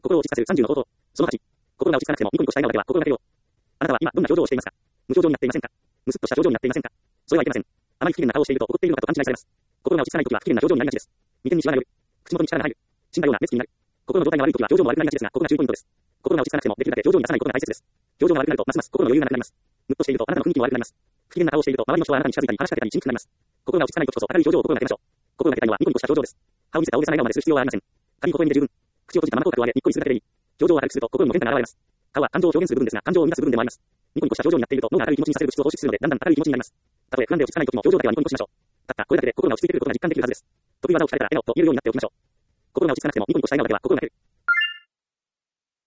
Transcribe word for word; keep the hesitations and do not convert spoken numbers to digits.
心を落ち着かせるさんじゅうの方法。そのはち。心が落ち着かなくてもニコニコした笑顔だけは心がけよう。あなたは今どんな表情をしていますか？無表情になっていませんか？むすっとした表情になっていませんか？それはいけません。あまり不機嫌な顔をしていると怒っているのかと勘違いされます。心が落ち着かないときは不機嫌な表情になりがちです。眉間にシワが寄る。口元に力が入る。死んだような目つきになる。心の状態が悪いときは表情も悪くなりがちですが、ここが重ポイントです。心が落ち着かなくてもできるだけ表情に出さないことが大切です。表情が悪くなるとますます心の余裕がなくなります。ムッとしているとあなたの雰囲気も悪くなります。不機嫌な顔をしていると周りの人はあなたに近づいたり話しかけたりしにくくなります。心が落ち着かないときこそ明るい表情を心がけましょう。心がけたいのはニコニコした表情です。歯を見せた大げさな笑顔までする必要はありません。髪ここにで十分。口を閉じたまま口角を上げ、にっこりするだけでいい。表情を明るくすると心の変化が現れます。顔は感情を表現する部分ですが、感情を生み出す部分でもあります。ニコニコした表情になっていると脳が明るい気持ちにさせる物質を放出するので、だんだん明るい気持ちになります。たとえ不安で落ち着かないときも表情だけはニコニコしましょう。たったこれだけで心が落ち着いてくることが実感できるはずです。得意技を聞かれたら笑顔と言えるようになっておきましょう。心が落ち着かなくてもニコニコした笑顔だけは心がける。